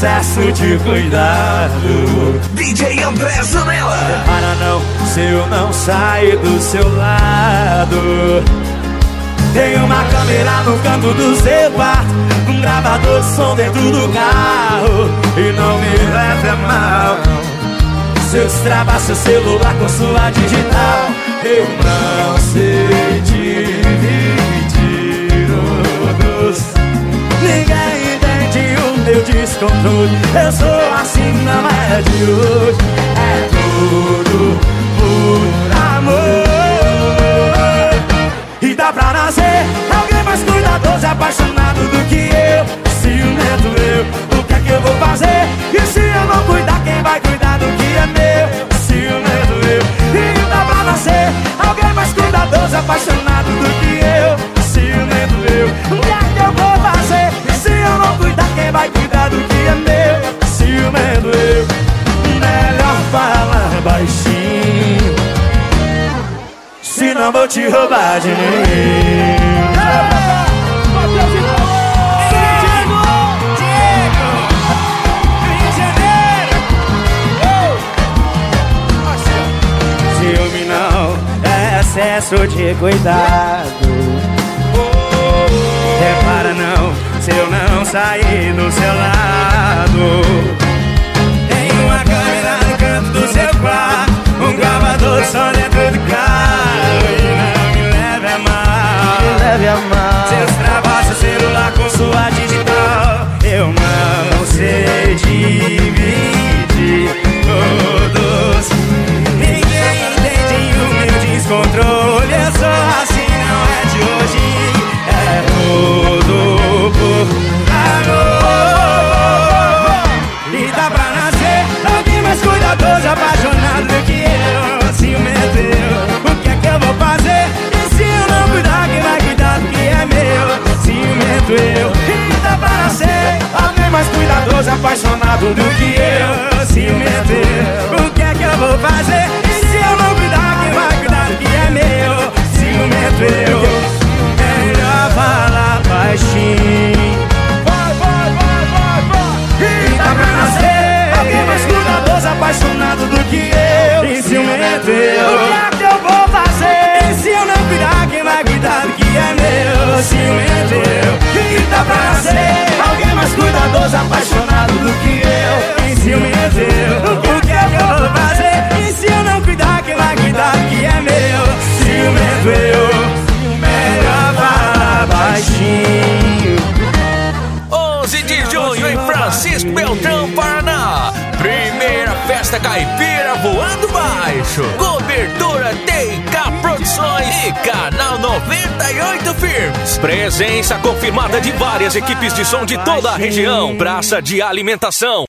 excesso de cuidado. DJ André Zanella. Repara não, se eu não sair do seu lado. Tem uma câmera no canto do seu quarto, um gravador de som dentro do carro. E não me leve a mal se eu destravar seu celular com sua digital. Eu não sei dividir o doce. Ninguém entende o meu descontrole. Eu sou assim, não é de hoje. É tudo por amor. E dá pra nascer alguém mais cuidadoso e apaixonado do que eu. Ciumento eu, o que é que eu vou fazer? E se eu não cuidar, quem vai cuidar do que é meu? Ciumento eu. E dá pra nascer alguém mais cuidadoso e apaixonado do que eu. Ciumento eu, o que é que eu vou fazer? E se eu não cuidar, quem vai cuidar do que é meu? Ciumento eu. Melhor falar baixinho, senão vou te roubar de mim. Ciúme não é excesso de cuidado. Repara não, se eu não sair do seu lado. Tem uma câmera no canto do seu quarto, um gravador só dentro do carro. E não me leve a mal se eu destravar seu celular com sua digital. Eu não sei dividir todos. Ninguém entende o meu descontrole. Eu sou assim, não é de hoje. É tudo por amor. E dá pra nascer alguém mais cuidadoso, apaixonado do que eu. Ciumento eu, o que é que eu vou fazer? E se eu não cuidar, quem vai cuidar do que é meu? Ciumento eu. E dá pra nascer alguém mais cuidadoso, apaixonado do que eu. Ciumento eu, o que é que eu vou fazer? E se eu não cuidar, quem vai cuidar do que é meu? Ciumento eu. Melhor falar baixinho. E dá pra nascer alguém mais cuidadoso, apaixonado do que eu. E ciumento eu, o que é que eu vou fazer? E se eu não cuidar, quem vai cuidar do que é meu? Ciumento eu. E dá pra nascer alguém mais cuidadoso, apaixonado do que eu. E ciumento eu, o que é que eu vou fazer? E se eu não cuidar, quem vai cuidar do que é meu? Ciumento eu. Melhor falar baixinho. 11 de junho em Francisco Beltrão, Paraná. Primeira festa caipira voando baixo. Cobertura TK Produções e Canal 98 Filmes. Presença confirmada de várias equipes de som de toda a região. Praça de alimentação.